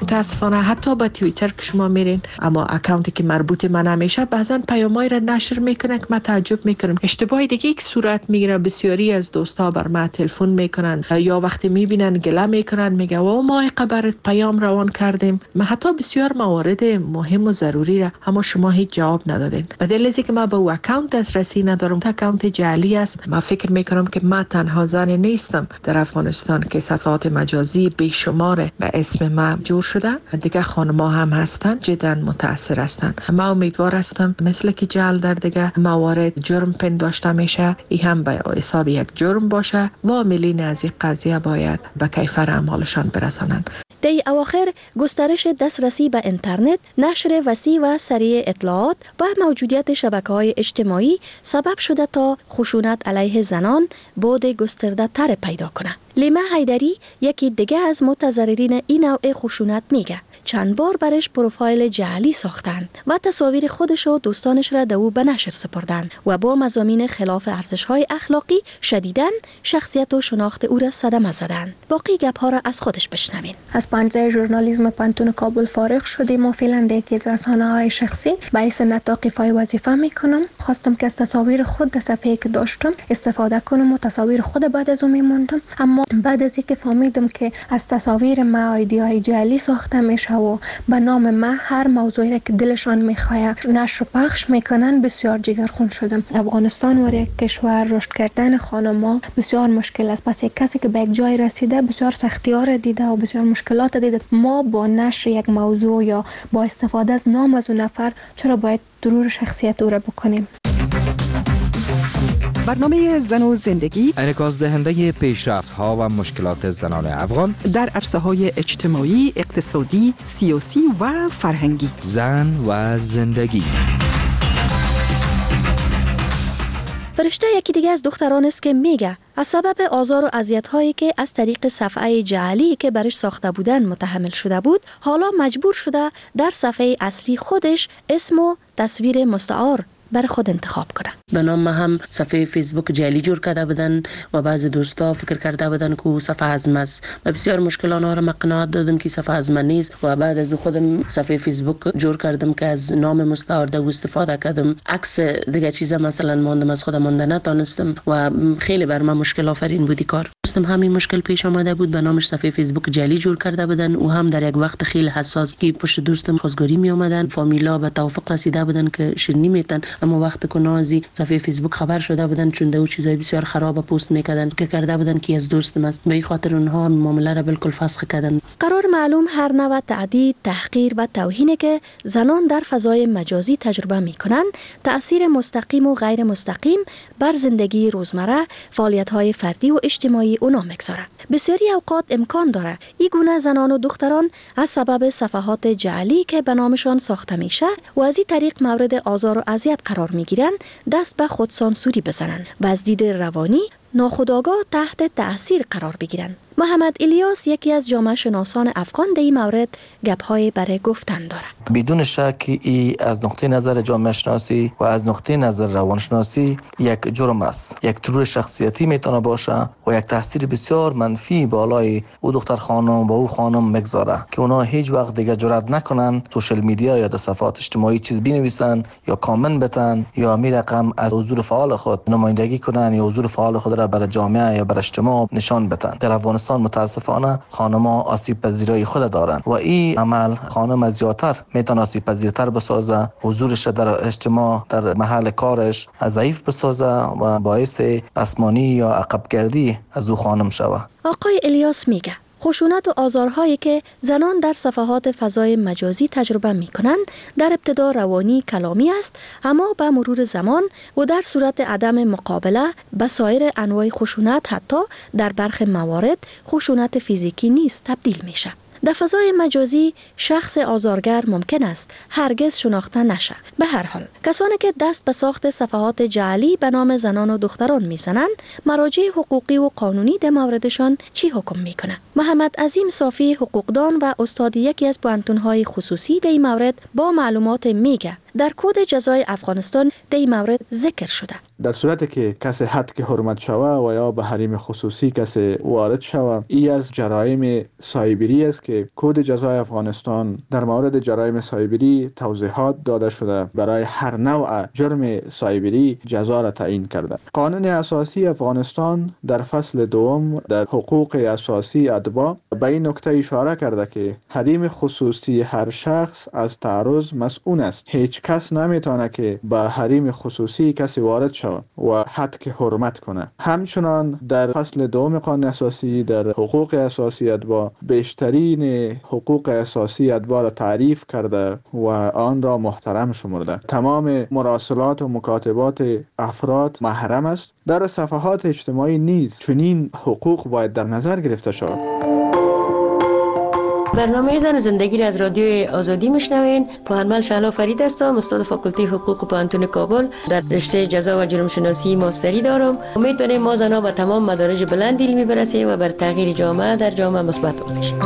متاسفانه حتی به توییتر که شما میرین، اما اکانتی که مربوط من نمیشه بعضا پیامای را نشر میکنه که من تعجب میکنم. اشتباه دیگه یک صورت میگیره. بسیاری از دوستا بر من تلفن میکنن یا وقتی میبینن گله میکنن، میگه و ما خبرت پیام روان کردیم. من حتی بسیار موارد مهم و ضروری را اما شما هیچ جواب ندادین. به دلیل اینکه من به او اکانت دسترسی ندارم، اکانت جعلی است. من فکر میکنم که من تنها زن نیستم در افغانستان که صفحات مجازی بیشمار به اسم من جور شده. دیگه خانم‌ها هم هستن جدا متاثر هستند. ما امیدوار هستم مثل که جعل در دیگه موارد جرم پنداشته میشه، این هم به حساب یک جرم باشه و عاملین از این قضیه باید به کیفر اعمالشان برسانند. در اواخر گسترش دسترسی به اینترنت، نشر وسیع و سریع اطلاعات و موجودیت شبکه‌های اجتماعی سبب شده تا خشونت علیه زنان بعد گسترده تر پیدا کنه. لیما حیدری یکی دیگه از متضررین این نوع خشونت میگه چند بار برش پروفایل جعلی ساختن و تصاویر خودش و دوستانش را دو به نشر سپردن و با مضامین خلاف ارزش‌های اخلاقی شدیداً شخصیت و شناخت او را صدمه زدند. باقی گپ‌ها را از خودش بشنوین. از پانزه ژورنالیسم پانتون کابل فارغ شدیم و فعلا در یکی از رسانه‌های شخصی باعث نطاق ایفای وظیفه میکنم. خواستم که از تصاویر خود در صفحه‌ای که داشتم استفاده کنم و تصاویر خود بعد از اون میموندم، اما بعد از اینکه فهمیدم که از تصاویر ما ایده‌های جعلی ساخته میشه و به نام ما هر موضوعی که دلشان میخواد نشر و پخش میکنن، بسیار جگرخون شدم. افغانستان و یک کشور رشد کردن خانم‌ها بسیار مشکل است. پس یک کسی که به یک جای رسیده بسیار سختی‌ها را دیده و بسیار مشکلات دیده. ما با نشر یک موضوع یا با استفاده از نام از اون نفر چرا باید ضرور شخصیت او را بکنیم؟ برنامه زن و زندگی انعکاس دهنده پیشرفت‌ها و مشکلات زنان افغان در عرصه‌های اجتماعی، اقتصادی، سیاسی و فرهنگی. زن و زندگی. فرشته یکی دیگه از دختران است که میگه از سبب آزار و اذیت‌هایی که از طریق صفحه جعلی که برش ساخته بودن متحمل شده بود، حالا مجبور شده در صفحه اصلی خودش اسم و تصویر مستعار بر خود انتخاب کنه. به نام هم صفحه فیسبوک جعلی جور کرده بودن و بعضی دوستا فکر کرده بودن که صفحه از ماست و بسیار مشکلات را مقناعت دادم که صفحه از من نیست و بعد از خودم صفحه فیسبوک جور کردم که از نام مستعار دو استفاده کردم. عکس دیگه چیزا مثلا ماندم از خودم مانده نتونستم و خیلی بر من مشکل آفرین بودی کار. دوستم همین مشکل پیش آمده بود، به نامش صفحه فیسبوک جعلی جور کرده بودن و هم در یک وقت خیلی حساس که پشت دوستم خواستگاری می اومدن، فامیلا به توافق رسیده بودن که شیرینی میتن، اما وقت کنازی صفحه فیسبوک خبر شده بودن چون دو چیزای بسیار خراب پست میکردن، فکر کرده بودن که از دوستم است، به این خاطر اونها معامله را بالکل فسخ کردن. قرار معلوم هر نوع تعدی، تحقیر و توهینی که زنان در فضای مجازی تجربه میکنن تأثیر مستقیم و غیر مستقیم بر زندگی روزمره، فعالیت‌های فردی و اجتماعی اونا میگذاره. بسیاری اوقات امکان داره این گونه زنان و دختران از سبب صفحات جعلی که به نامشان ساخته میشه و از این طریق مورد آزار و اذیت قرار میگیرن دست به خودسانسوری بزنن و از دید روانی ناخودآگاه تحت تأثیر قرار بگیرن. محمد الیاس یکی از جامعه شناسان افغان در این مورد گپ‌های برای گفتن داره. بدون شک ای از نقطه نظر جامعه شناسی و از نقطه نظر روانشناسی یک جرم است. یک ترور شخصیتی میتونه باشه و یک تاثیر بسیار منفی بالای او دختر خانم و او خانم میگذاره که اونا هیچ وقت دیگه جرئت نکنن سوشال میدیا یا در صفحات اجتماعی چیز بنویسن یا کامنت بدن یا می رقم از حضور فعال خود نمایندگی کنن یا حضور فعال خود را برای جامعه یا برای اجتماع نشان بدن. در افغانستان متاسفانه خانم‌ها آسیب پذیری خود دارند و این عمل خانم زیادتر میتونه آسیب پذیرتر بسازه، حضورش در اجتماع در محل کارش ضعیف بسازه و باعث پسمانی یا عقبگردی از او خانم شوه. آقای الیاس میگه خشونت و آزارهایی که زنان در صفحات فضای مجازی تجربه میکنند در ابتدا روانی کلامی است، اما به مرور زمان و در صورت عدم مقابله به سایر انواع خشونت حتی در برخی موارد خشونت فیزیکی نیز تبدیل میشه. در فضای مجازی شخص آزارگر ممکن است هرگز شناخته نشه. به هر حال کسانی که دست به ساخت صفحات جعلی به نام زنان و دختران میزنند، مراجع حقوقی و قانونی در موردشان چی حکم میکنه؟ محمد عظیم صافی حقوقدان و استاد یکی از پوهنتون‌های خصوصی در این مورد با معلومات میگه در کد جزای افغانستان در این مورد ذکر شده. در صورتی که کسی حد که حرمت شوه و یا به حریم خصوصی کسی وارد شوه، این از جرایم سایبری است که کد جزای افغانستان در مورد جرایم سایبری توضیحات داده شده. برای هر نوع جرم سایبری جزا را تعیین کرده. قانون اساسی افغانستان در فصل دوم در حقوق اساسی اتباع به این نکته اشاره کرده که حریم خصوصی هر شخص از تعرض مسئول است. هیچ کس نمیتونه که به حریم خصوصی کسی وارد شود و حد که حرمت کنه. همچنان در فصل دوم قانون اساسی در حقوق اساسی اتباع بیشترین حقوق اساسی اتباع را تعریف کرده و آن را محترم شمرده. تمام مراسلات و مکاتبات افراد محرم است. در صفحات اجتماعی نیز چنین حقوق باید در نظر گرفته شود. برنامه زن زندگی را از رادیوی آزادی میشنوین. پوهنمل شهلا فرید هستم، استاد فاکولته حقوق پانتون کابل. در رشته جزا و جرم شناسی ماستری دارم. امید داریم ما زنها به تمام مدارج بلند علمی برسیم و بر تغییر جامعه در جامعه مثبت باشیم.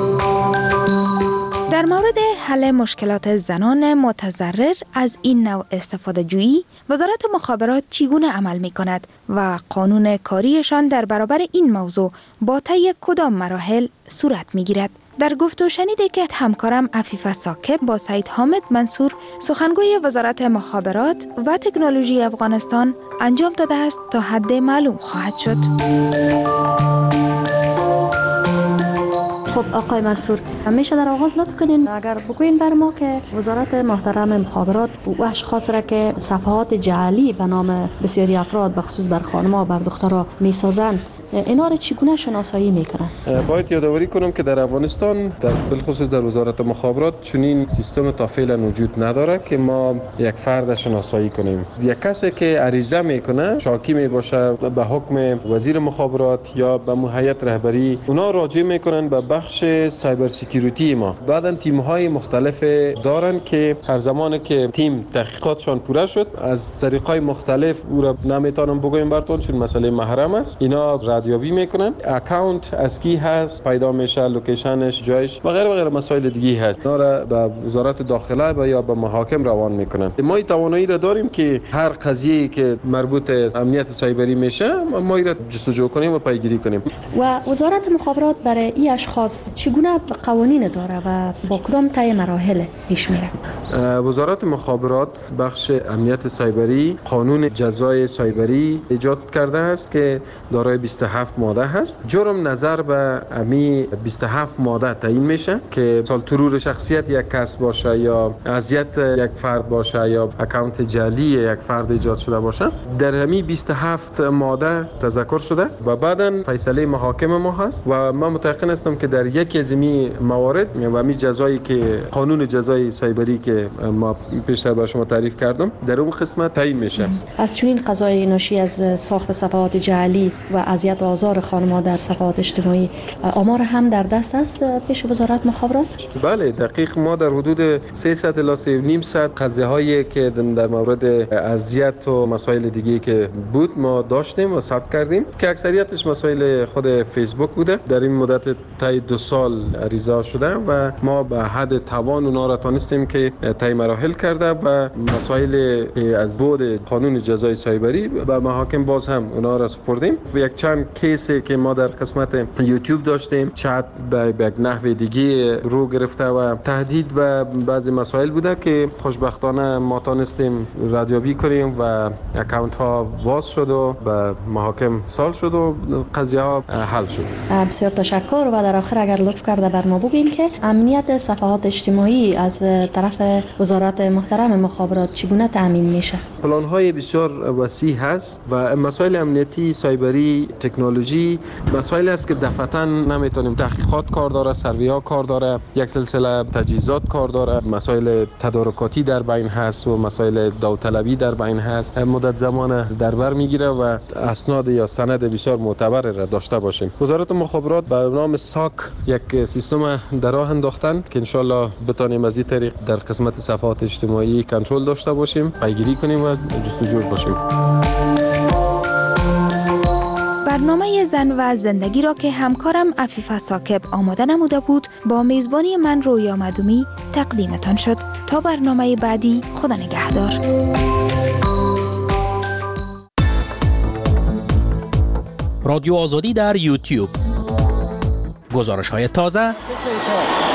در مورد حل مشکلات زنان متضرر از این نوع استفاده جویی، وزارت مخابرات چگونه عمل می کند و قانون کاریشان در برابر این موضوع با طی کدام مراحل صورت می گیرد؟ در گفت و شنیدی که همکارم عفیفه ثاقب با سید حامد منصور، سخنگوی وزارت مخابرات و تکنولوژی افغانستان انجام داده است تا حد معلوم خواهد شد. خب آقای منصور، همیشه در آغاز لطف کنین اگر بگوین بر ما که وزارت محترم مخابرات و اشخاص را که صفحات جعلی به نام بسیاری افراد به خصوص بر خانم‌ها و بر دخترها میسازند، اینا را چگونه شناسایی میکنن؟ باید یادآوری کنم که در افغانستان در بالخصوص در وزارت مخابرات چنین سیستم تا فعلا وجود نداره که ما یک فرد شناسایی کنیم. یک کسی که عریضه میکنه، شاکی میباشه به حکم وزیر مخابرات یا به هیئت رهبری، اونا راجع میکنن به بخش سایبر سکیوریتی ما. بعدن تیم‌های مختلف دارن که هر زمانی که تیم تحقیقاتشان پوره شد، از طریق‌های مختلف او را نمیتونم بگویم براتون چون مسئله محرم است، اینا ردیابی میکنن. اکانت از کی هست پیدا میشه، لوکیشنش، جایش و غیره مسائل دیگه هست. اونا را به وزارت داخله و یا به محاکم روان میکنن. ما این توانایی را داریم که هر قضیه‌ای که مربوط به امنیت سایبری میشه ما این را جستجو کنیم و پیگیری کنیم. و وزارت مخابرات برای این اشخاص چگونه قوانین داره و با کدام طی مراحل پیش میره؟ وزارت مخابرات بخش امنیت سایبری قانون جزای سایبری ایجاد کرده است که دارای 27 ماده هست. جرم نظر به امی 27 ماده تعیین میشه که مثلا ترور شخصیت یک کس باشه یا اذیت یک فرد باشه یا اکانت جعلی یک فرد ایجاد شده باشه، در امی 27 ماده تذکر شده و بعداً فیصله محاکم ما هست و من متأکد هستم که در یکی از این موارد و امی جزایی که قانون جزای سایبری که ما پیشتر برای شما تعریف کردم در اون قسمت تعیین میشه. از چنین قضای ناشی از ساخت صفحات جعلی و اذیت و آزار خانم‌ها در صفحات اجتماعی آمار هم در دست است پیش وزارت مخابرات؟ بله دقیق. ما در حدود 300 الی 300 قضیه هایی که در مورد اذیت و مسائل دیگه که بود ما داشتیم و ثبت کردیم که اکثریتش مسائل خود فیسبوک بوده. در این مدت طی 2 سال ریزا شده و ما به حد توان اونا را تونستیم که طی مراحل کرده و مسائل از بود قانون جزای سایبری به محاکم باز هم اونا را سپردیم. یک چند کیسی که ما در قسمت یوتیوب داشتیم چت به یک نحو دیگه رو گرفته و تهدید به بعضی مسائل بوده که خوشبختانه ما تونستیم ردیابی کنیم و اکانت ها باز شد و به محاکم سال شد و قضیه ها حل شد. بسیار تشکر. و در آخر اگر لطف کرده بر ما بگین که امنیت صفحات اجتماعی از طرف وزارت محترم مخابرات چگونه تامین میشه؟ پلان های بسیار وسیع هست و مسائل امنیتی سایبری تکنولوژی مسائل است که دفعتاً نمیتونیم. تحقیقات کار داره، سروی‌ها کار داره، یک سلسله تجهیزات کار داره، مسائل تدارکاتی در بین هست و مسائل داوطلبی در بین هست. مدت زمان در بر میگیره و اسناد یا سند بسیار معتبر را داشته باشیم. وزارت مخابرات به نام ساک یک سیستم در راه انداختن که انشالله بتونیم از این طریق در قسمت صفحات اجتماعی کنترل داشته باشیم، پیگیری کنیم و جستجو باشیم. برنامه زن و زندگی را که همکارم عفیفه ثاقب آماده نموده بود با میزبانی من رویا مدومی تقدیمتان شد. تا برنامه بعدی، خدا نگهدار. رادیو آزادی در یوتیوب. گزارش‌های تازه،